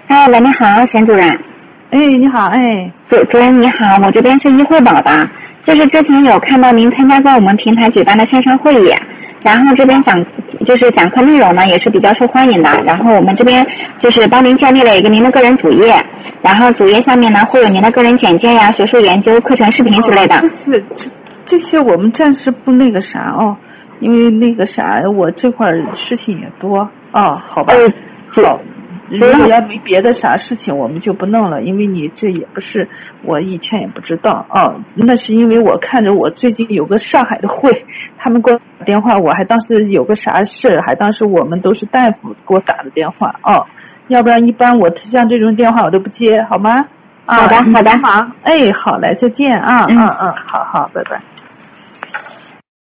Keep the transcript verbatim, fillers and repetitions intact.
哎，喂，你好，沈主任。 哎，你好，哎， 主主任你好，我这边是医惠宝的，就是之前有看到您参加过我们平台举办的线上会议，然后这边讲就是讲课内容呢也是比较受欢迎的，然后我们这边就是帮您建立了一个您的个人主页，然后主页下面呢会有您的个人简介呀、学术研究、课程视频之类的。 哦、这些这这些我们暂时不那个啥哦，因为那个啥我这块事情也多哦，好吧， 呃、 好。如果要没别的啥事情，我们就不弄了，因为你这也不是我以前也不知道啊。那是因为我看着我最近有个上海的会，他们给我打电话，我还当时有个啥事，还当时我们都是大夫给我打的电话啊。要不然一般我像这种电话我都不接，好吗？ 好的，好的， 忙。哎，好嘞，再见啊，嗯嗯，好好，拜拜。